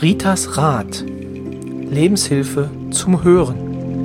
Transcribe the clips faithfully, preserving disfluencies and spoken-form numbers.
Ritas Rat. Lebenshilfe zum Hören.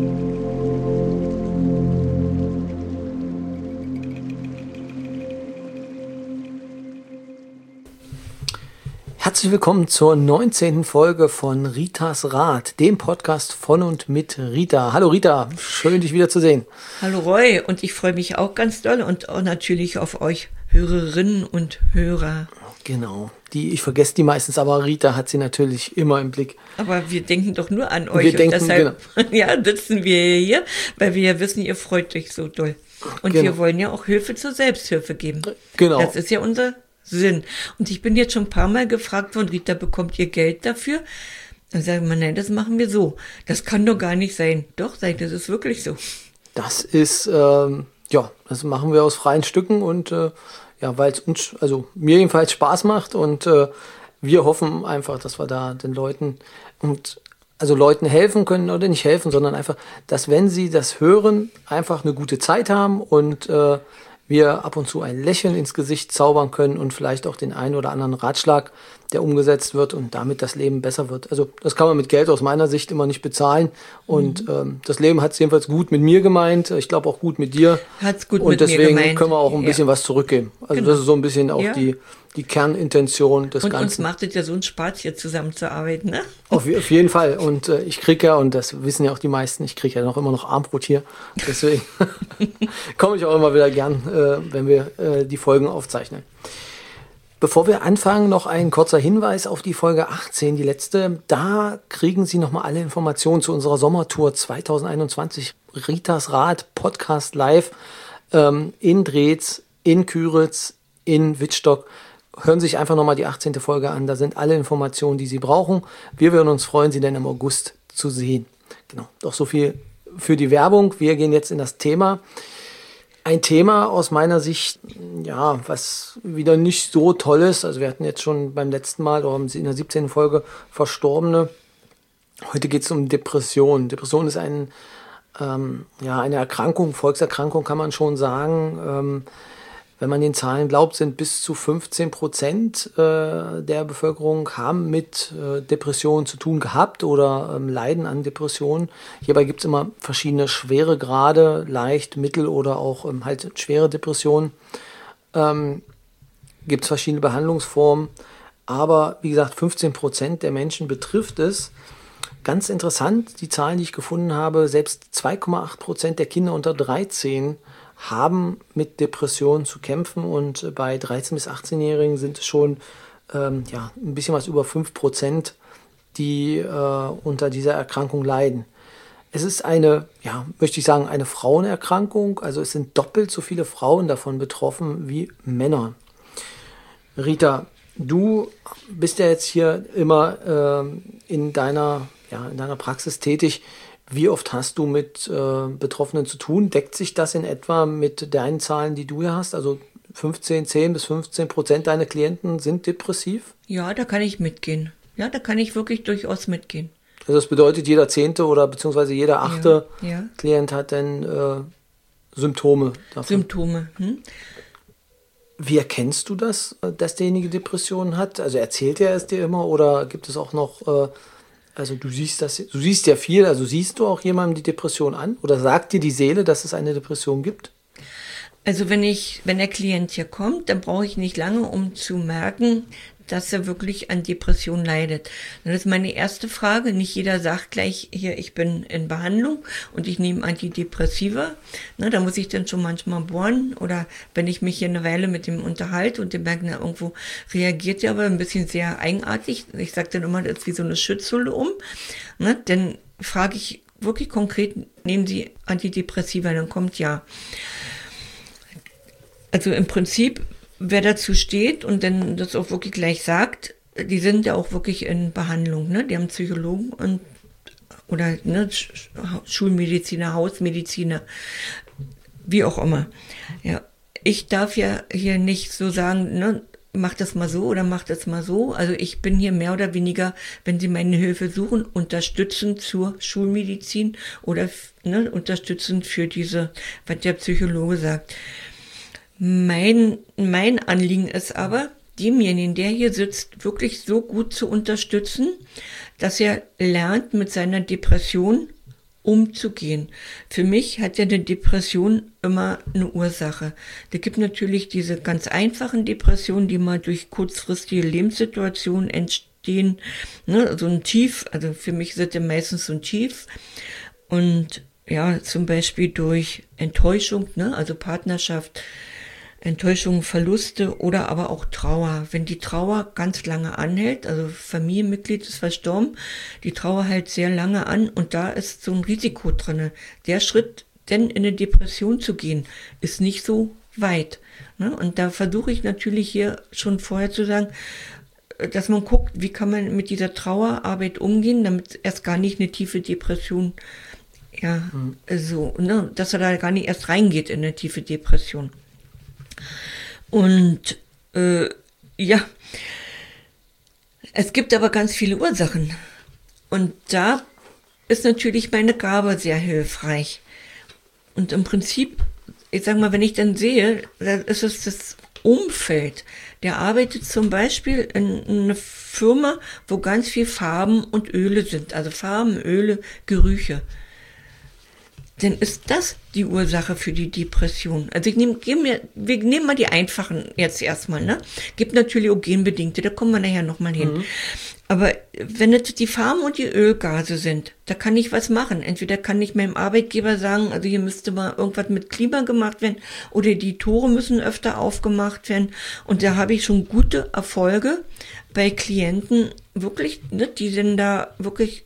Herzlich willkommen zur neunzehnten Folge von Ritas Rat, dem Podcast von und mit Rita. Hallo Rita, schön dich wieder zu sehen. Hallo Roy, und ich freue mich auch ganz doll und auch natürlich auf euch Hörerinnen und Hörer. Genau, die, ich vergesse die meistens, aber Rita hat sie natürlich immer im Blick. Aber wir denken doch nur an euch. Wir denken, und deshalb genau. ja, sitzen wir hier, weil wir ja wissen, ihr freut euch so doll. Und Genau. wir wollen ja auch Hilfe zur Selbsthilfe geben. Genau. Das ist ja unser Sinn. Und ich bin jetzt schon ein paar Mal gefragt worden, Rita, bekommt ihr Geld dafür? Dann sagen wir, nein, das machen wir so. Das kann doch gar nicht sein. Doch, sagt, das ist wirklich so. Das ist, ähm, ja, das machen wir aus freien Stücken und äh, ja, weil es uns, also mir jedenfalls Spaß macht und äh, wir hoffen einfach, dass wir da den Leuten und also Leuten helfen können oder nicht helfen, sondern einfach, dass wenn sie das hören, einfach eine gute Zeit haben und äh, wir ab und zu ein Lächeln ins Gesicht zaubern können und vielleicht auch den einen oder anderen Ratschlag, der umgesetzt wird und damit das Leben besser wird. Also das kann man mit Geld aus meiner Sicht immer nicht bezahlen. Und mhm. ähm, das Leben hat es jedenfalls gut mit mir gemeint. Ich glaube auch gut mit dir. Hat's gut und mit mir gemeint. Und deswegen können wir auch ein bisschen ja. was zurückgeben. Also genau. das ist so ein bisschen auch ja. die, die Kernintention des und Ganzen. Und uns macht es ja so einen Spaß, hier zusammenzuarbeiten, ne? Auf, auf jeden Fall. Und äh, ich kriege ja, und das wissen ja auch die meisten, ich kriege ja noch immer noch Armbrot hier. Deswegen komme ich auch immer wieder gern, äh, wenn wir äh, die Folgen aufzeichnen. Bevor wir anfangen, noch ein kurzer Hinweis auf die Folge achtzehn, die letzte. Da kriegen Sie nochmal alle Informationen zu unserer Sommertour zwanzig einundzwanzig. Ritas Rat, Podcast live ähm, in Drehz, in Küritz, in Wittstock. Hören Sie sich einfach nochmal die achtzehnte Folge an. Da sind alle Informationen, die Sie brauchen. Wir würden uns freuen, Sie dann im August zu sehen. Genau, doch so viel für die Werbung. Wir gehen jetzt in das Thema. Ein Thema aus meiner Sicht, ja, was wieder nicht so toll ist. Also wir hatten jetzt schon beim letzten Mal, oder in der siebzehnten Folge, Verstorbene. Heute geht es um Depression. Depression ist ein, ähm, ja, eine Erkrankung, Volkserkrankung kann man schon sagen. Ähm, wenn man den Zahlen glaubt, sind bis zu fünfzehn Prozent äh, der Bevölkerung haben mit äh, Depressionen zu tun gehabt oder ähm, leiden an Depressionen. Hierbei gibt es immer verschiedene schwere Grade, leicht, mittel oder auch ähm, halt schwere Depressionen. Ähm, gibt es verschiedene Behandlungsformen. Aber wie gesagt, fünfzehn Prozent der Menschen betrifft es. Ganz interessant, die Zahlen, die ich gefunden habe, selbst zwei Komma acht Prozent der Kinder unter dreizehn haben mit Depressionen zu kämpfen und bei dreizehn- bis achtzehnjährigen sind es schon ähm, ja, ein bisschen was über fünf Prozent, die äh, unter dieser Erkrankung leiden. Es ist eine, ja, möchte ich sagen, eine Frauenerkrankung, also es sind doppelt so viele Frauen davon betroffen wie Männer. Rita, du bist ja jetzt hier immer ähm, in deiner, ja, in deiner Praxis tätig. Wie oft hast du mit äh, Betroffenen zu tun? Deckt sich das in etwa mit deinen Zahlen, die du hier hast? Also fünfzehn, zehn bis fünfzehn Prozent deiner Klienten sind depressiv? Ja, da kann ich mitgehen. Ja, da kann ich wirklich durchaus mitgehen. Also das bedeutet, jeder zehnte oder beziehungsweise jeder achte ja, ja. Klient hat dann äh, Symptome davon. Symptome. Hm? Wie erkennst du das, dass derjenige Depressionen hat? Also erzählt er es dir immer oder gibt es auch noch... Äh, Also du siehst das, du siehst ja viel, also siehst du auch jemandem die Depression an oder sagt dir die Seele, dass es eine Depression gibt? Also wenn ich, wenn der Klient hier kommt, dann brauche ich nicht lange, um zu merken, dass er wirklich an Depression leidet. Das ist meine erste Frage. Nicht jeder sagt gleich, hier, ich bin in Behandlung und ich nehme Antidepressiva. Na, da muss ich dann schon manchmal bohren. Oder wenn ich mich hier eine Weile mit dem unterhalte und der merkt, na, irgendwo reagiert er aber ein bisschen sehr eigenartig. Ich sage dann immer, das ist wie so eine Schutzhülle um. Na, dann frage ich wirklich konkret, nehmen Sie Antidepressiva? Dann kommt ja. Also im Prinzip, wer dazu steht und dann das auch wirklich gleich sagt, die sind ja auch wirklich in Behandlung, ne? Die haben Psychologen und oder ne, Schulmediziner, Hausmediziner, wie auch immer. Ja, ich darf ja hier nicht so sagen, ne, mach das mal so oder mach das mal so. Also ich bin hier mehr oder weniger, wenn Sie meine Hilfe suchen, unterstützend zur Schulmedizin oder ne, unterstützend für diese, was der Psychologe sagt. Mein, mein Anliegen ist aber, demjenigen, der hier sitzt, wirklich so gut zu unterstützen, dass er lernt, mit seiner Depression umzugehen. Für mich hat ja eine Depression immer eine Ursache. Da gibt natürlich diese ganz einfachen Depressionen, die mal durch kurzfristige Lebenssituationen entstehen, ne, so ein Tief, also für mich sind ja meistens so ein Tief und ja, zum Beispiel durch Enttäuschung, ne, also Partnerschaft, Enttäuschung, Verluste oder aber auch Trauer. Wenn die Trauer ganz lange anhält, also Familienmitglied ist verstorben, die Trauer hält sehr lange an und da ist so ein Risiko drinne. Der Schritt, denn in eine Depression zu gehen, ist nicht so weit. Ne? Und da versuche ich natürlich hier schon vorher zu sagen, dass man guckt, wie kann man mit dieser Trauerarbeit umgehen, damit erst gar nicht eine tiefe Depression, ja, mhm. so, ne, dass er da gar nicht erst reingeht in eine tiefe Depression. Und äh, ja, es gibt aber ganz viele Ursachen. Und da ist natürlich meine Gabe sehr hilfreich. Und im Prinzip, ich sag mal, wenn ich dann sehe, da ist es das Umfeld. Der arbeitet zum Beispiel in einer Firma, wo ganz viel Farben und Öle sind. Also Farben, Öle, Gerüche. Dann ist das die Ursache für die Depression. Also ich nehme, mir, wir nehmen mal die einfachen jetzt erstmal, ne? Gibt natürlich auch genbedingte, da kommen wir nachher nochmal hin. Mhm. Aber wenn es die Farben und die Ölgase sind, da kann ich was machen. Entweder kann ich meinem Arbeitgeber sagen, also hier müsste mal irgendwas mit Klima gemacht werden oder die Tore müssen öfter aufgemacht werden. Und da habe ich schon gute Erfolge bei Klienten, wirklich, ne, die sind da wirklich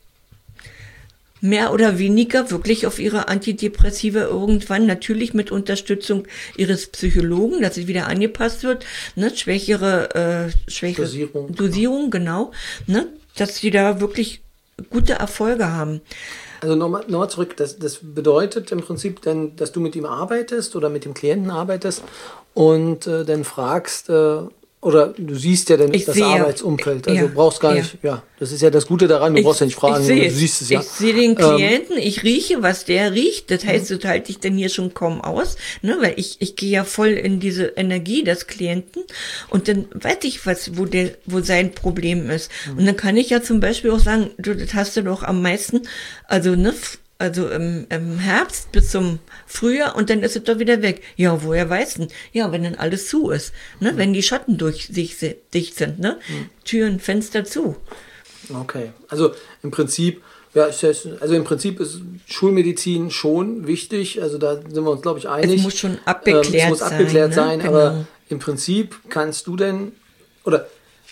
mehr oder weniger wirklich auf ihre Antidepressiva irgendwann, natürlich mit Unterstützung ihres Psychologen, dass es wieder angepasst wird, ne, schwächere, äh, schwächere Dosierung, Dosierung genau, ne, dass sie da wirklich gute Erfolge haben. Also nochmal noch mal zurück, das, das bedeutet im Prinzip dann, dass du mit ihm arbeitest oder mit dem Klienten arbeitest und äh, dann fragst, äh, oder du siehst ja dann ich das sehe, Arbeitsumfeld, also ja, du brauchst gar ja. nicht, ja, das ist ja das Gute daran, du ich, brauchst ja nicht fragen, sehe, du siehst es ja. Ich sehe den Klienten, ähm, ich rieche, was der riecht, das heißt, das halte ich dann hier schon kaum aus, ne, weil ich, ich gehe ja voll in diese Energie des Klienten und dann weiß ich, was, wo der, wo sein Problem ist. Mhm. Und dann kann ich ja zum Beispiel auch sagen, du, das hast du doch am meisten, also, ne, Also im, im Herbst bis zum Frühjahr und dann ist es doch wieder weg. Ja, woher weißt du? Ja, wenn dann alles zu ist, ne? Mhm. Wenn die Schatten durch sich dicht sind, ne? Mhm. Türen, Fenster zu. Okay, also im Prinzip, ja, also im Prinzip ist Schulmedizin schon wichtig. Also da sind wir uns, glaube ich, einig. Es muss schon abgeklärt sein. Ähm, es muss abgeklärt sein, sein ne? Aber genau. Im Prinzip kannst du denn, oder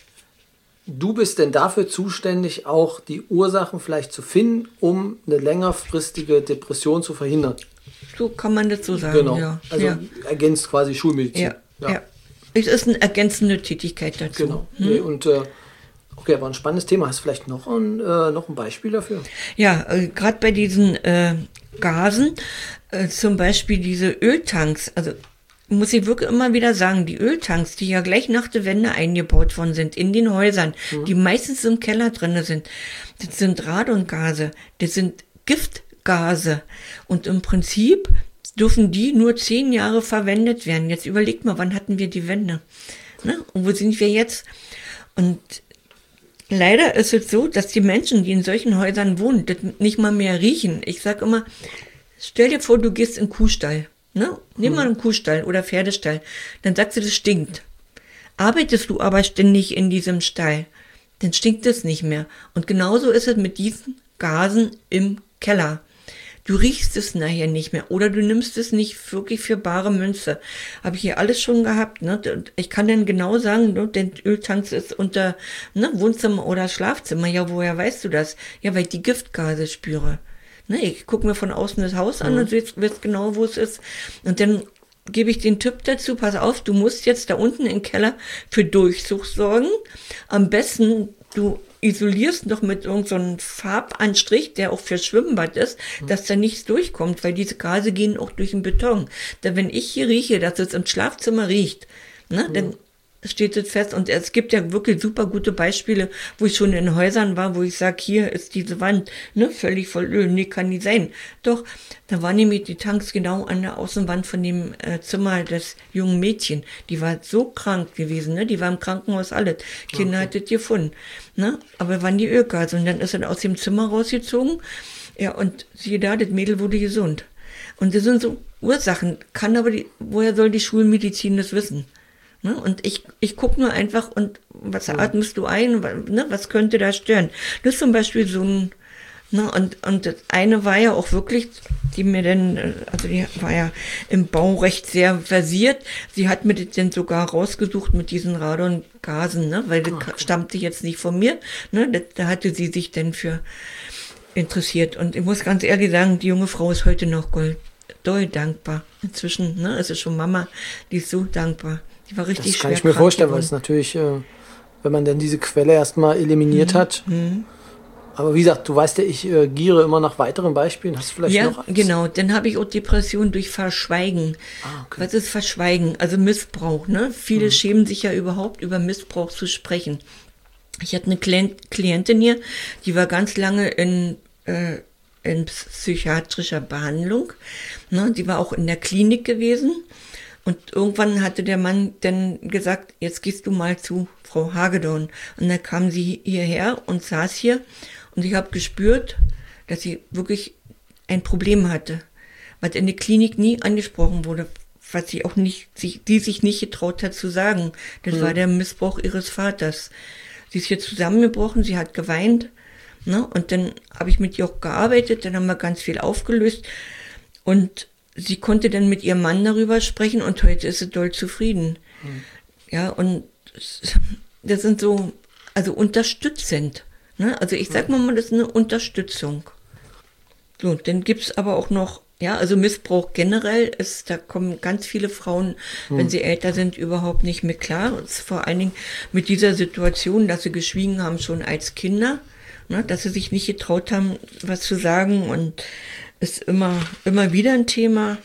du bist denn dafür zuständig, auch die Ursachen vielleicht zu finden, um eine längerfristige Depression zu verhindern? So kann man das so sagen, genau. Ja. Also ja. ergänzt quasi Schulmedizin. Ja. Ja. Ja. Es ist eine ergänzende Tätigkeit dazu. Genau. Hm? Nee, und äh, okay, aber ein spannendes Thema. Hast du vielleicht noch ein, äh, noch ein Beispiel dafür? Ja, äh, gerade bei diesen äh, Gasen, äh, zum Beispiel diese Öltanks, also muss ich wirklich immer wieder sagen, die Öltanks, die ja gleich nach der Wende eingebaut worden sind, in den Häusern, mhm. die meistens im Keller drin sind, das sind Radongase, das sind Giftgase. Und im Prinzip dürfen die nur zehn Jahre verwendet werden. Jetzt überlegt mal, wann hatten wir die Wende? Ne? Und wo sind wir jetzt? Und leider ist es so, dass die Menschen, die in solchen Häusern wohnen, das nicht mal mehr riechen. Ich sag immer, stell dir vor, du gehst in den Kuhstall. Ne? Nimm mal einen Kuhstall oder Pferdestall, dann sagst du, das stinkt. Arbeitest du aber ständig in diesem Stall, dann stinkt es nicht mehr. Und genauso ist es mit diesen Gasen im Keller. Du riechst es nachher nicht mehr oder du nimmst es nicht wirklich für bare Münze. Habe ich hier alles schon gehabt. Ne? Ich kann dann genau sagen, ne, der Öltank ist unter, ne, Wohnzimmer oder Schlafzimmer. Ja, woher weißt du das? Ja, weil ich die Giftgase spüre. Ne, ich gucke mir von außen das Haus an mhm. und weiß, weiß genau, wo es ist. Und dann gebe ich den Tipp dazu, pass auf, du musst jetzt da unten im Keller für Durchzug sorgen. Am besten, du isolierst noch mit irgendeinem so Farbanstrich, der auch für Schwimmbad ist, mhm. dass da nichts durchkommt, weil diese Gase gehen auch durch den Beton. Denn wenn ich hier rieche, dass es im Schlafzimmer riecht, ne, mhm. dann steht es fest. Und es gibt ja wirklich super gute Beispiele, wo ich schon in Häusern war, wo ich sage, hier ist diese Wand, ne, völlig voll Öl. Nee, kann nicht sein. Doch, da war nämlich die Tanks genau an der Außenwand von dem äh, Zimmer des jungen Mädchen. Die war so krank gewesen, ne, die war im Krankenhaus alles. Kinder Okay. hat das gefunden, ne, aber waren die Ölgase. Und dann ist er aus dem Zimmer rausgezogen. Ja, und siehe da, das Mädel wurde gesund. Und das sind so Ursachen. Kann aber die, woher soll die Schulmedizin das wissen? Ne? Und ich, ich gucke nur einfach, und was Ja. atmest du ein? Ne? Was könnte da stören? Das ist zum Beispiel so ein, ne? und, und das eine war ja auch wirklich, die mir dann, also die war ja im Baurecht sehr versiert. Sie hat mir das dann sogar rausgesucht mit diesen Radongasen, ne? Weil das Okay. stammte jetzt nicht von mir. Ne? Das, da hatte sie sich dann für interessiert. Und ich muss ganz ehrlich sagen, die junge Frau ist heute noch Gold, doll dankbar. Inzwischen, ne, ist es schon Mama, die ist so dankbar. Die war richtig Das schwer kann ich mir krank vorstellen, weil es geworden. natürlich, äh, wenn man dann diese Quelle erstmal eliminiert hat. Mhm. Aber wie gesagt, du weißt ja, ich äh, giere immer nach weiteren Beispielen. Hast du vielleicht Ja, noch eins? genau. Dann habe ich auch Depression durch Verschweigen. Ah, okay. Was ist Verschweigen? Also Missbrauch, ne? Viele schämen sich ja überhaupt, über Missbrauch zu sprechen. Ich hatte eine Klient- Klientin hier, die war ganz lange in, äh, in psychiatrischer Behandlung. Ne? Die war auch in der Klinik gewesen. Und irgendwann hatte der Mann dann gesagt, jetzt gehst du mal zu Frau Hagedorn. Und dann kam sie hierher und saß hier. Und ich habe gespürt, dass sie wirklich ein Problem hatte, was in der Klinik nie angesprochen wurde, was sie auch nicht, sich, die sich nicht getraut hat zu sagen. Das Mhm. war der Missbrauch ihres Vaters. Sie ist hier zusammengebrochen, sie hat geweint, ne? Und dann habe ich mit ihr auch gearbeitet, dann haben wir ganz viel aufgelöst und sie konnte dann mit ihrem Mann darüber sprechen und heute ist sie doll zufrieden. Mhm. Ja, und das sind so, also unterstützend, ne? Also ich sag mal, das ist eine Unterstützung. So, dann gibt's aber auch noch, ja, also Missbrauch generell ist, da kommen ganz viele Frauen, wenn sie älter sind, überhaupt nicht mehr klar. Und vor allen Dingen mit dieser Situation, dass sie geschwiegen haben schon als Kinder, ne, dass sie sich nicht getraut haben, was zu sagen, und ist immer, immer wieder ein Thema.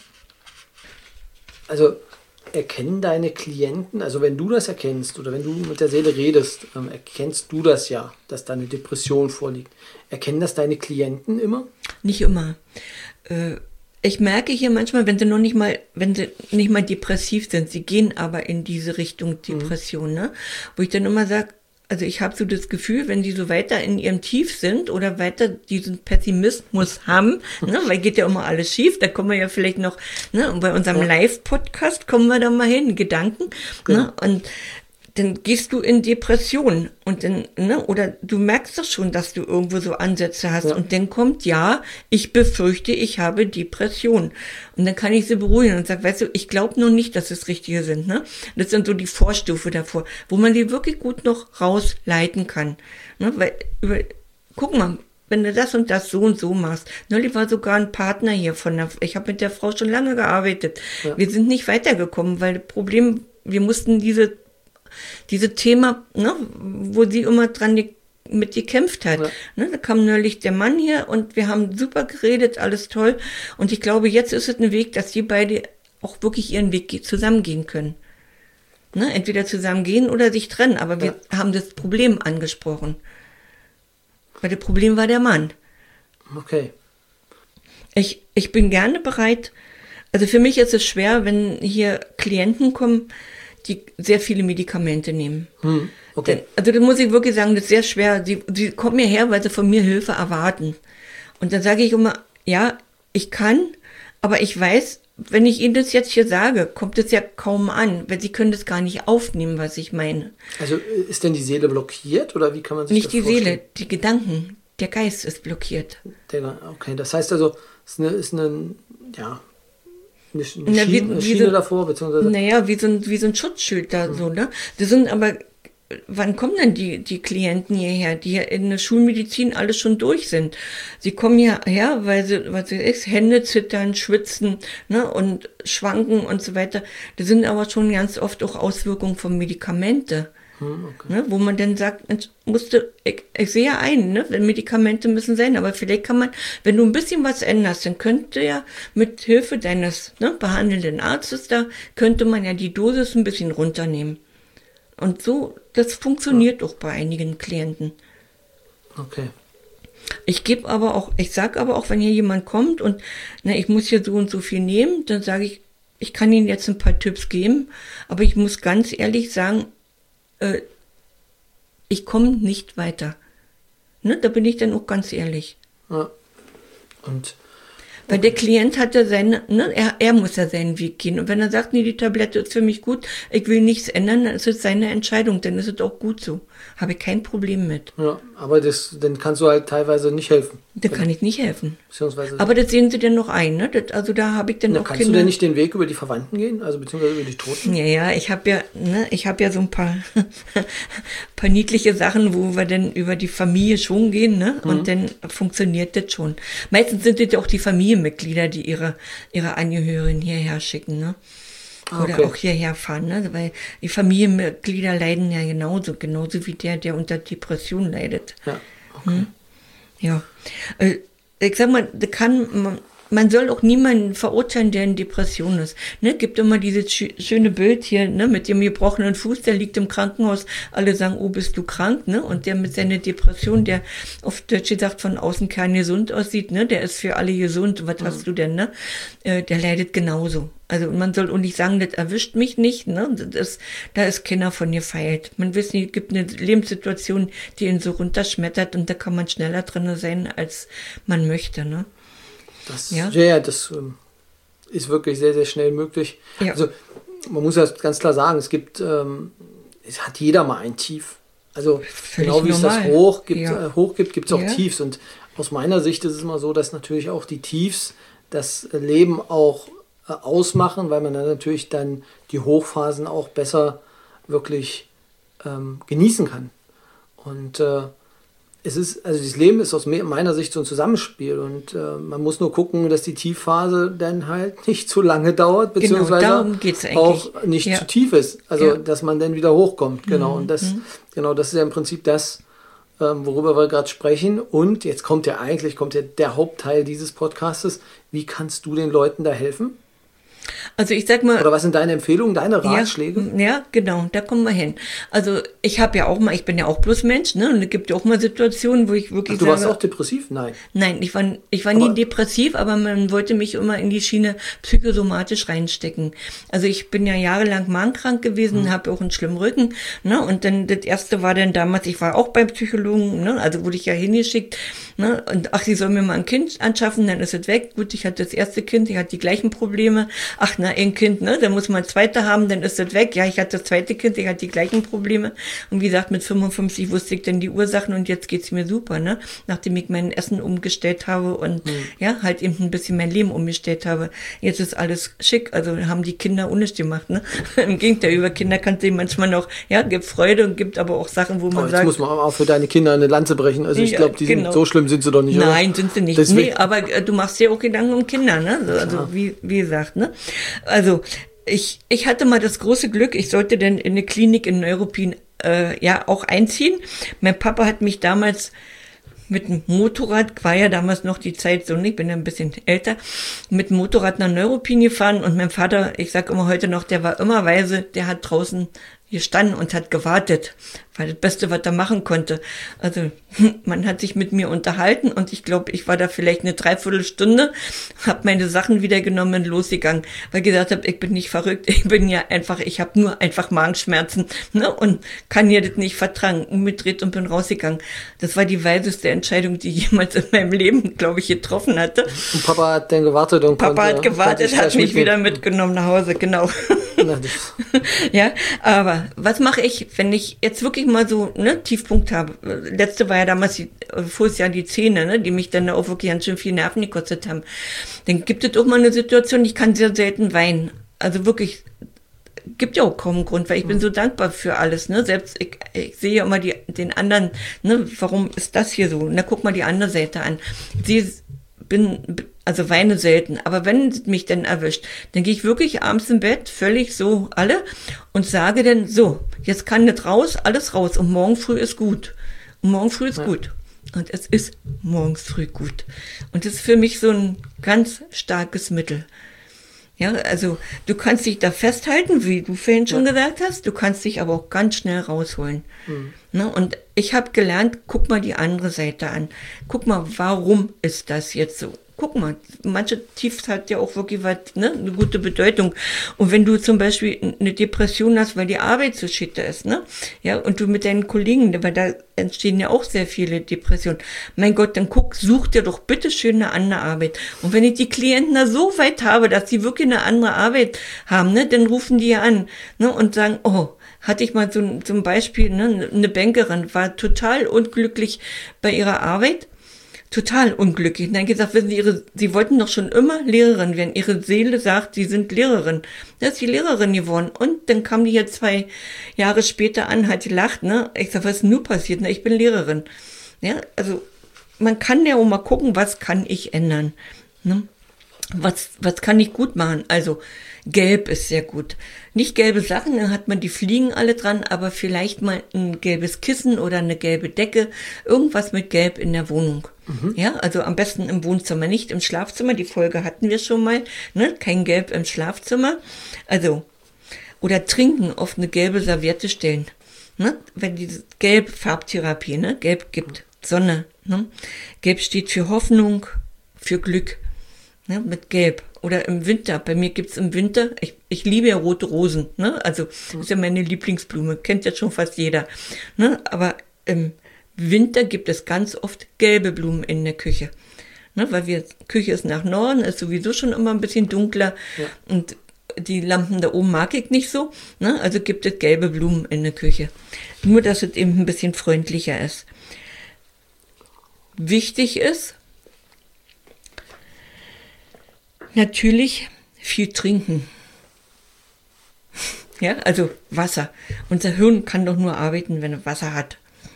Also erkennen deine Klienten, also wenn du das erkennst oder wenn du mit der Seele redest, ähm, erkennst du das ja, dass da eine Depression vorliegt. Erkennen das deine Klienten immer? Nicht immer. Äh, ich merke hier manchmal, wenn sie noch nicht mal, wenn sie nicht mal depressiv sind, sie gehen aber in diese Richtung Depression, ne? Wo ich dann immer sage, also ich habe so das Gefühl, wenn die so weiter in ihrem Tief sind oder weiter diesen Pessimismus haben, ne, weil geht ja immer alles schief, da kommen wir ja vielleicht noch, ne, bei unserem Ja. Live-Podcast kommen wir da mal hin, Gedanken, Genau. ne, und dann gehst du in Depression und dann, ne, oder du merkst doch schon, dass du irgendwo so Ansätze hast, Ja. und dann kommt, ja, ich befürchte, ich habe Depression. Und dann kann ich sie beruhigen und sage, weißt du, ich glaube noch nicht, dass es richtige sind, ne? Das sind so die Vorstufe davor, wo man die wirklich gut noch rausleiten kann, ne? Weil, über, guck mal, wenn du das und das so und so machst. Neulich war sogar ein Partner hier von der, ich habe mit der Frau schon lange gearbeitet. Ja. Wir sind nicht weitergekommen, weil das Problem, wir mussten diese Diese Thema, ne, wo sie immer dran ge- mit gekämpft hat. Ja. Ne, da kam neulich der Mann hier und wir haben super geredet, alles toll. Und ich glaube, jetzt ist es ein Weg, dass die beide auch wirklich ihren Weg ge- zusammengehen können. Ne, entweder zusammengehen oder sich trennen. Aber wir Ja. haben das Problem angesprochen. Weil das Problem war der Mann. Okay. Ich, ich bin gerne bereit, also für mich ist es schwer, wenn hier Klienten kommen, die sehr viele Medikamente nehmen. Hm. Okay. Denn, also da muss ich wirklich sagen, das ist sehr schwer. Sie, sie kommen hierher, weil sie von mir Hilfe erwarten. Und dann sage ich immer, ja, ich kann, aber ich weiß, wenn ich Ihnen das jetzt hier sage, kommt es ja kaum an, weil Sie können das gar nicht aufnehmen, was ich meine. Also äh, ist denn die Seele blockiert oder wie kann man sich Nicht das die vorstellen? Seele, die Gedanken, der Geist ist blockiert. Der, okay, das heißt also, es ist eine, ist eine ja, eine, Sch- eine Na, wie- Schiene, eine wie Schiene so- davor, beziehungsweise Naja, wie so ein, wie so ein Schutzschild da so, ne? Das sind aber, wann kommen denn die, die Klienten hierher, die ja in der Schulmedizin alles schon durch sind? Sie kommen hierher, weil sie, was sie ist, Hände zittern, schwitzen, ne, und schwanken und so weiter. Das sind aber schon ganz oft auch Auswirkungen von Medikamente. hm, okay. Ne, wo man dann sagt, Mensch, musste, ich, ich sehe ja ein, ne, Medikamente müssen sein, aber vielleicht kann man, wenn du ein bisschen was änderst, dann könnte ja mit Hilfe deines, ne, behandelnden Arztes da, könnte man ja die Dosis ein bisschen runternehmen. Und so, das funktioniert ja. Doch bei einigen Klienten. Okay. Ich gebe aber auch, ich sage aber auch, wenn hier jemand kommt und na, ich muss hier so und so viel nehmen, dann sage ich, ich kann Ihnen jetzt ein paar Tipps geben, aber ich muss ganz ehrlich sagen, äh, ich komme nicht weiter. Ne, da bin ich dann auch ganz ehrlich. Ja. Und weil der Klient hat ja seine, ne, er, er muss ja seinen Weg gehen. Und wenn er sagt, nee, die Tablette ist für mich gut, ich will nichts ändern, dann ist es seine Entscheidung, dann ist es auch gut so. Habe ich kein Problem mit. Ja, aber das, dann kannst du halt teilweise nicht helfen. Da kann ich nicht helfen. Beziehungsweise aber das sehen sie dann noch ein, ne? Das, also da habe ich dann na, auch kannst Kinder. Du denn nicht den Weg über die Verwandten gehen, also beziehungsweise über die Toten? Ja, ja, ich habe ja, ne, ich habe ja so ein paar, paar niedliche Sachen, wo wir dann über die Familie schon gehen, ne? Und mhm. dann funktioniert das schon. Meistens sind das ja auch die Familienmitglieder, die ihre, ihre Angehörigen hierher schicken, ne? Oder okay. auch hierher fahren, ne? Weil die Familienmitglieder leiden ja genauso, genauso wie der, der unter Depression leidet. Ja, okay. Hm? Ja. Ich sag mal, da kann man, man soll auch niemanden verurteilen, der in Depression ist. Ne? Gibt immer dieses schöne Bild hier, ne, mit dem gebrochenen Fuß, der liegt im Krankenhaus. Alle sagen, oh, bist du krank, ne? Und der mit seiner Depression, der auf Deutsch gesagt von außen kein gesund aussieht, ne? Der ist für alle gesund. Was mhm. hast du denn, ne? Äh, der leidet genauso. Also man soll auch nicht sagen, das erwischt mich nicht, ne? Das, da ist keiner von gefeilt. Man weiß nicht, es gibt eine Lebenssituation, die ihn so runterschmettert und da kann man schneller drin sein, als man möchte, ne? Das, ja? ja, ja, das ähm, ist wirklich sehr, sehr schnell möglich. Ja. Also man muss ja ganz klar sagen, es gibt, ähm, es hat jeder mal ein Tief. Also völlig genau wie normal. Es das Hoch gibt, ja. äh, Hoch gibt, gibt es auch ja. Tiefs. Und aus meiner Sicht ist es immer so, dass natürlich auch die Tiefs das Leben auch äh, ausmachen, weil man dann natürlich dann die Hochphasen auch besser wirklich ähm, genießen kann. Und äh, es ist, also das Leben ist aus meiner Sicht so ein Zusammenspiel und äh, man muss nur gucken, dass die Tiefphase dann halt nicht zu lange dauert, beziehungsweise genau, darum geht's eigentlich. Auch nicht ja. zu tief ist. Also, ja. dass man dann wieder hochkommt. Genau. Mhm. Und das, mhm. genau, das ist ja im Prinzip das, ähm, worüber wir gerade sprechen. Und jetzt kommt ja eigentlich, kommt ja der Hauptteil dieses Podcastes. Wie kannst du den Leuten da helfen? Also ich sag mal... Oder was sind deine Empfehlungen, deine Ratschläge? Ja, ja genau, da kommen wir hin. Also ich habe ja auch mal, ich bin ja auch bloß Mensch, ne? Und es gibt ja auch mal Situationen, wo ich wirklich Ach, du sage... warst auch depressiv? Nein. Nein, ich war, ich war nie depressiv, aber man wollte mich immer in die Schiene psychosomatisch reinstecken. Also ich bin ja jahrelang magenkrank gewesen, mhm. habe auch einen schlimmen Rücken, ne? Und dann das erste war dann damals, ich war auch beim Psychologen, ne? Also wurde ich ja hingeschickt, ne? Und ach, sie soll mir mal ein Kind anschaffen, dann ist es weg. Gut, ich hatte das erste Kind, ich hatte die gleichen Probleme. Ach, na, ein Kind, ne, dann muss man ein zweite haben, dann ist das weg. Ja, ich hatte das zweite Kind, ich hatte die gleichen Probleme. Und wie gesagt, mit fünfundfünfzig wusste ich dann die Ursachen und jetzt geht's mir super, ne, nachdem ich mein Essen umgestellt habe und mhm. ja, halt eben ein bisschen mein Leben umgestellt habe. Jetzt ist alles schick, also haben die Kinder unnötig gemacht, ne. Im Gegenteil, über Kinder kannst du manchmal noch, ja, gibt Freude und gibt aber auch Sachen, wo man aber jetzt sagt... muss man auch für deine Kinder eine Lanze brechen. Also ich ja, glaube, die genau. sind so schlimm sind sie doch nicht, oder? Nein, sind sie nicht. Deswegen. Nee, aber äh, du machst dir auch Gedanken um Kinder, ne, also ja. wie, wie gesagt, ne. Also ich, ich hatte mal das große Glück, ich sollte dann in eine Klinik in Neuruppin äh, ja auch einziehen. Mein Papa hat mich damals mit dem Motorrad, war ja damals noch die Zeit so, ich bin ja ein bisschen älter, mit dem Motorrad nach Neuruppin gefahren und mein Vater, ich sag immer heute noch, der war immer weise, der hat draußen gestanden und hat gewartet, war das Beste, was er machen konnte. Also man hat sich mit mir unterhalten und ich glaube, ich war da vielleicht eine Dreiviertelstunde, habe meine Sachen wieder genommen und losgegangen, weil ich gesagt habe, ich bin nicht verrückt, ich bin ja einfach, ich habe nur einfach Magenschmerzen, ne, und kann ja das nicht vertragen, umgedreht und bin rausgegangen. Das war die weiseste Entscheidung, die ich jemals in meinem Leben, glaube ich, getroffen hatte. Und Papa hat dann gewartet und Papa konnte, hat gewartet, hat mich wieder mitgenommen nach Hause, genau. Ja, aber was mache ich, wenn ich jetzt wirklich mal so ne Tiefpunkt habe? Letzte war ja damals, die, voriges Jahr die Zähne, ne, die mich dann auch wirklich ganz schön viel Nerven gekostet haben. Dann gibt es auch mal eine Situation, ich kann sehr selten weinen. Also wirklich, gibt ja auch kaum einen Grund, weil ich bin so dankbar für alles, ne? Selbst ich, ich sehe ja immer die, den anderen, ne, warum ist das hier so? Na, guck mal die andere Seite an. Sie bin, also weine selten, aber wenn es mich dann erwischt, dann gehe ich wirklich abends im Bett, völlig so alle und sage dann so, jetzt kann das raus, alles raus und morgen früh ist gut. Und morgen früh ist ja. gut. Und es ist morgens früh gut. Und das ist für mich so ein ganz starkes Mittel. Ja, also du kannst dich da festhalten, wie du vorhin schon ja. gesagt hast, du kannst dich aber auch ganz schnell rausholen. Mhm. Ne? Und ich habe gelernt, guck mal die andere Seite an. Guck mal, warum ist das jetzt so? Guck mal, manche Tiefs hat ja auch wirklich was, ne, eine gute Bedeutung. Und wenn du zum Beispiel eine Depression hast, weil die Arbeit so schitter ist, ne, ja, und du mit deinen Kollegen, weil da entstehen ja auch sehr viele Depressionen. Mein Gott, dann guck, such dir doch bitte schön eine andere Arbeit. Und wenn ich die Klienten da so weit habe, dass die wirklich eine andere Arbeit haben, ne, dann rufen die ja an, ne, und sagen, oh, hatte ich mal so zum Beispiel, ne, eine Bankerin war total unglücklich bei ihrer Arbeit. Total unglücklich. Und dann gesagt, wissen Sie, ihre, Sie wollten doch schon immer Lehrerin werden. Ihre Seele sagt, Sie sind Lehrerin. Da ist sie Lehrerin geworden. Und dann kam die jetzt zwei Jahre später an, hat gelacht, ne? Ich sag, was ist denn nur passiert? Na, ich bin Lehrerin. Ja, also, man kann ja auch mal gucken, was kann ich ändern? Ne? Was, was kann ich gut machen? Also, Gelb ist sehr gut. Nicht gelbe Sachen, dann hat man die Fliegen alle dran, aber vielleicht mal ein gelbes Kissen oder eine gelbe Decke. Irgendwas mit Gelb in der Wohnung. Mhm. Ja, also am besten im Wohnzimmer, nicht im Schlafzimmer. Die Folge hatten wir schon mal, ne? Kein Gelb im Schlafzimmer. Also, oder trinken, auf eine gelbe Serviette stellen. Ne? Wenn diese Gelb-Farbtherapie, ne? Gelb gibt Sonne. Ne? Gelb steht für Hoffnung, für Glück. Ne? Mit Gelb. Oder im Winter. Bei mir gibt's im Winter, ich, ich liebe ja rote Rosen, ne? Also, das ist ja meine Lieblingsblume, kennt ja schon fast jeder, ne? Aber im Winter gibt es ganz oft gelbe Blumen in der Küche, ne? Weil wir, Küche ist nach Norden, ist sowieso schon immer ein bisschen dunkler, ja. Und die Lampen da oben mag ich nicht so, ne? Also gibt es gelbe Blumen in der Küche. Nur, dass es eben ein bisschen freundlicher ist. Wichtig ist, natürlich viel trinken. Ja, also Wasser. Unser Hirn kann doch nur arbeiten, wenn es Wasser hat.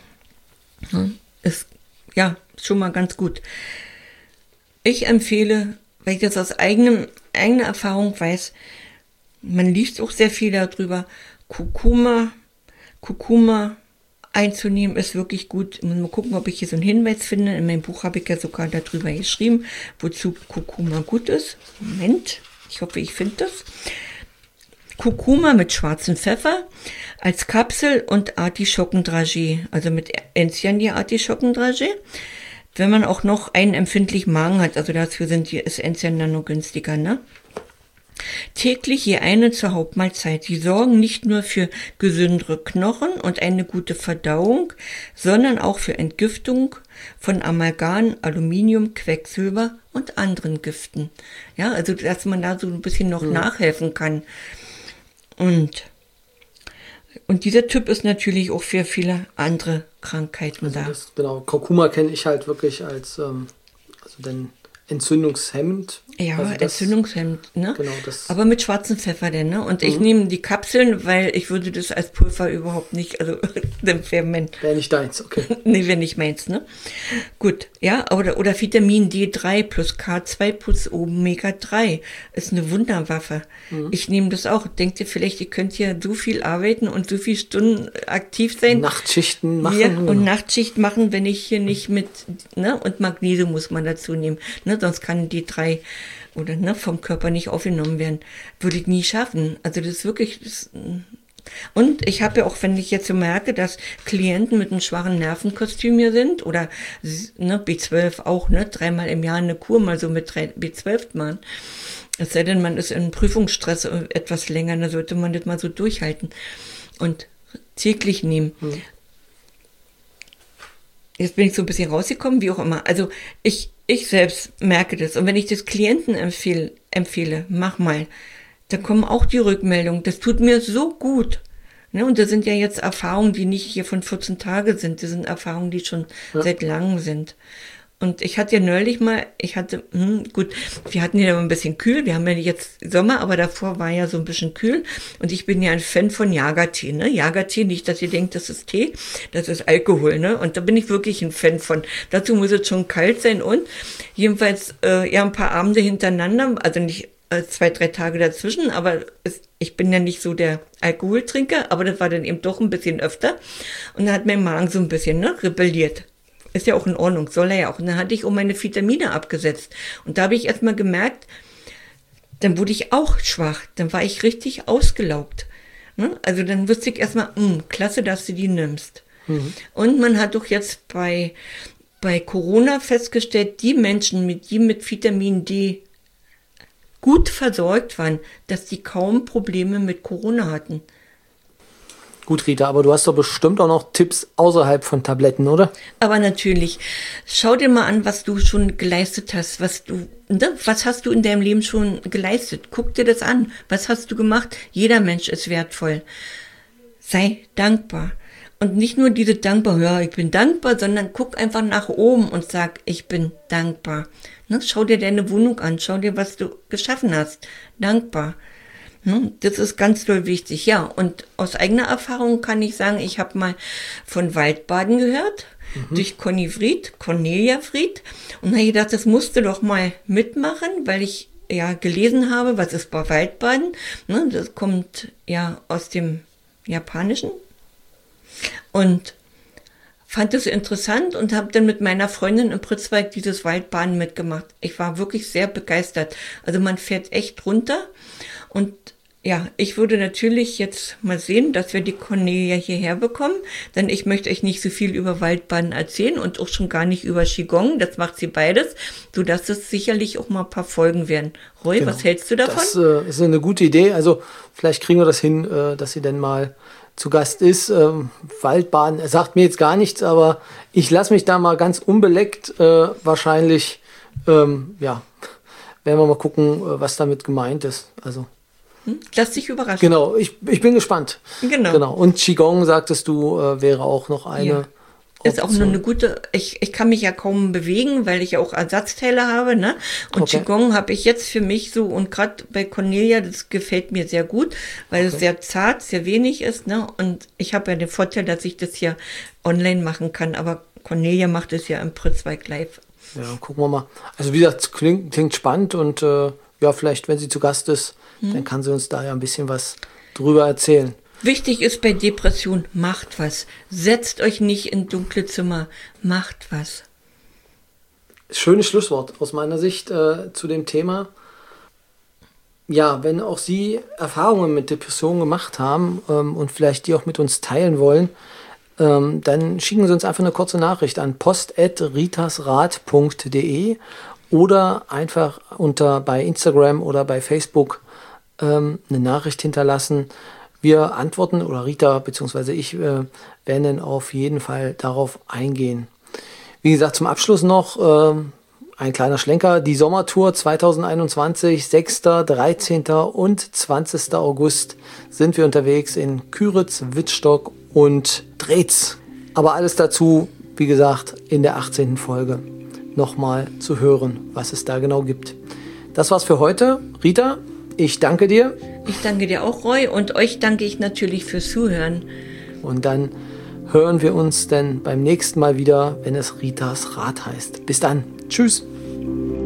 Ist, ja, schon mal ganz gut. Ich empfehle, weil ich das aus eigenem, eigener Erfahrung weiß, man liest auch sehr viel darüber, Kurkuma, Kurkuma einzunehmen ist wirklich gut. Ich muss mal gucken, ob ich hier so einen Hinweis finde. In meinem Buch habe ich ja sogar darüber geschrieben, wozu Kurkuma gut ist. Moment, ich hoffe, ich finde das. Kurkuma mit schwarzem Pfeffer als Kapsel und Artischockendragee, also mit Enzian-Artischockendragee. Wenn man auch noch einen empfindlichen Magen hat, also dafür sind die, ist Enzian dann nur günstiger, ne? Täglich je eine zur Hauptmahlzeit. Die sorgen nicht nur für gesündere Knochen und eine gute Verdauung, sondern auch für Entgiftung von Amalgam, Aluminium, Quecksilber und anderen Giften. Ja, also dass man da so ein bisschen noch mhm. nachhelfen kann. Und, und dieser Typ ist natürlich auch für viele andere Krankheiten also da. Das, genau, Kurkuma kenne ich halt wirklich als ähm, also den entzündungshemmend. Ja, also das, entzündungshemmend, ne? Genau, das. Aber mit schwarzem Pfeffer denn, ne? Und mhm. ich nehme die Kapseln, weil ich würde das als Pulver überhaupt nicht, also dem Ferment. Wäre nicht deins, okay. Nee, wäre nicht meins, ne? Gut, ja, oder, oder Vitamin D drei plus K zwei plus Omega drei ist eine Wunderwaffe. Mhm. Ich nehme das auch. Denkt ihr vielleicht, ihr könnt hier so viel arbeiten und so viele Stunden aktiv sein? Nachtschichten machen. Ja, und Nachtschicht machen, wenn ich hier nicht mit, ne? Und Magnesium muss man dazu nehmen, ne? Sonst kann D drei oder ne, vom Körper nicht aufgenommen werden. Würde ich nie schaffen. Also das ist wirklich... Das, und ich habe ja auch, wenn ich jetzt so merke, dass Klienten mit einem schwachen Nervenkostüm hier sind oder ne, B zwölf auch, ne, dreimal im Jahr eine Kur mal so mit B zwölf machen. Es sei denn, man ist in Prüfungsstress etwas länger, dann sollte man das mal so durchhalten und täglich nehmen. Hm. Jetzt bin ich so ein bisschen rausgekommen, wie auch immer. Also ich, ich selbst merke das. Und wenn ich das Klienten empfehle, empfehle, mach mal, da kommen auch die Rückmeldungen. Das tut mir so gut. Ne? Und das sind ja jetzt Erfahrungen, die nicht hier von vierzehn Tagen sind. Das sind Erfahrungen, die schon ja. seit langem sind. Und ich hatte ja neulich mal, ich hatte, hm, gut, wir hatten ja ein bisschen kühl, wir haben ja jetzt Sommer, aber davor war ja so ein bisschen kühl und ich bin ja ein Fan von Jagertee, ne, Jagertee, nicht, dass ihr denkt, das ist Tee, das ist Alkohol, ne, und da bin ich wirklich ein Fan von. Dazu muss es schon kalt sein und jedenfalls, äh, ja, ein paar Abende hintereinander, also nicht äh, zwei, drei Tage dazwischen, aber es, ich bin ja nicht so der Alkoholtrinker, aber das war dann eben doch ein bisschen öfter und da hat mein Magen so ein bisschen, ne, rebelliert. Ist ja auch in Ordnung, soll er ja auch. Und dann hatte ich um meine Vitamine abgesetzt. Und da habe ich erstmal gemerkt, dann wurde ich auch schwach. Dann war ich richtig ausgelaugt. Ne? Also dann wusste ich erstmal, mh, klasse, dass du die nimmst. Mhm. Und man hat doch jetzt bei, bei Corona festgestellt, die Menschen, mit, die mit Vitamin D gut versorgt waren, dass die kaum Probleme mit Corona hatten. Gut, Rita, aber du hast doch bestimmt auch noch Tipps außerhalb von Tabletten, oder? Aber natürlich, schau dir mal an, was du schon geleistet hast, was du, ne? Was hast du in deinem Leben schon geleistet? Guck dir das an. Was hast du gemacht? Jeder Mensch ist wertvoll. Sei dankbar. Und nicht nur diese dankbar, ja, ich bin dankbar, sondern guck einfach nach oben und sag, ich bin dankbar. Ne? Schau dir deine Wohnung an, schau dir, was du geschaffen hast. Dankbar. Das ist ganz doll wichtig, ja. Und aus eigener Erfahrung kann ich sagen, ich habe mal von Waldbaden gehört, mhm. durch Conny Fried, Cornelia Fried. Und da habe ich gedacht, das musst du doch mal mitmachen, weil ich ja gelesen habe, was ist bei Waldbaden. Das kommt ja aus dem Japanischen. Und fand es interessant und habe dann mit meiner Freundin im Pritzwalk dieses Waldbaden mitgemacht. Ich war wirklich sehr begeistert. Also man fährt echt runter. Und ja, ich würde natürlich jetzt mal sehen, dass wir die Cornelia hierher bekommen, denn ich möchte euch nicht so viel über Waldbaden erzählen und auch schon gar nicht über Qigong, das macht sie beides, sodass es sicherlich auch mal ein paar Folgen werden. Roy, genau. Was hältst du davon? Das äh, ist eine gute Idee, also vielleicht kriegen wir das hin, äh, dass sie denn mal zu Gast ist. Ähm, Waldbaden, er sagt mir jetzt gar nichts, aber ich lasse mich da mal ganz unbeleckt, äh, wahrscheinlich, ähm, ja, werden wir mal gucken, was damit gemeint ist, also lass dich überraschen. Genau, ich, ich bin gespannt. Genau. genau. Und Qigong, sagtest du, äh, wäre auch noch eine ja. Ist auch nur eine gute, ich, ich kann mich ja kaum bewegen, weil ich ja auch Ersatzteile habe, ne? Und okay. Qigong habe ich jetzt für mich so, und gerade bei Cornelia, das gefällt mir sehr gut, weil okay. es sehr zart, sehr wenig ist, ne? Und ich habe ja den Vorteil, dass ich das hier online machen kann, aber Cornelia macht es ja im Pritzwalk live. Ja, gucken wir mal. Also wie gesagt, klingt, klingt spannend und äh, ja, vielleicht, wenn sie zu Gast ist, hm. dann kann sie uns da ja ein bisschen was drüber erzählen. Wichtig ist bei Depression, macht was. Setzt euch nicht in dunkle Zimmer, macht was. Schönes Schlusswort aus meiner Sicht äh, zu dem Thema. Ja, wenn auch Sie Erfahrungen mit Depressionen gemacht haben ähm, und vielleicht die auch mit uns teilen wollen, ähm, dann schicken Sie uns einfach eine kurze Nachricht an post at ritasrat punkt de oder einfach unter bei Instagram oder bei Facebook ähm, eine Nachricht hinterlassen. Wir antworten, oder Rita bzw. ich äh, werden dann auf jeden Fall darauf eingehen. Wie gesagt, zum Abschluss noch äh, ein kleiner Schlenker. Die Sommertour zwanzig einundzwanzig, sechster, dreizehnter und zwanzigster August sind wir unterwegs in Küritz, Wittstock und Drehz. Aber alles dazu, wie gesagt, in der achtzehnten Folge nochmal zu hören, was es da genau gibt. Das war's für heute. Rita, ich danke dir. Ich danke dir auch, Roy, und euch danke ich natürlich fürs Zuhören. Und dann hören wir uns dann beim nächsten Mal wieder, wenn es Ritas Rat heißt. Bis dann. Tschüss.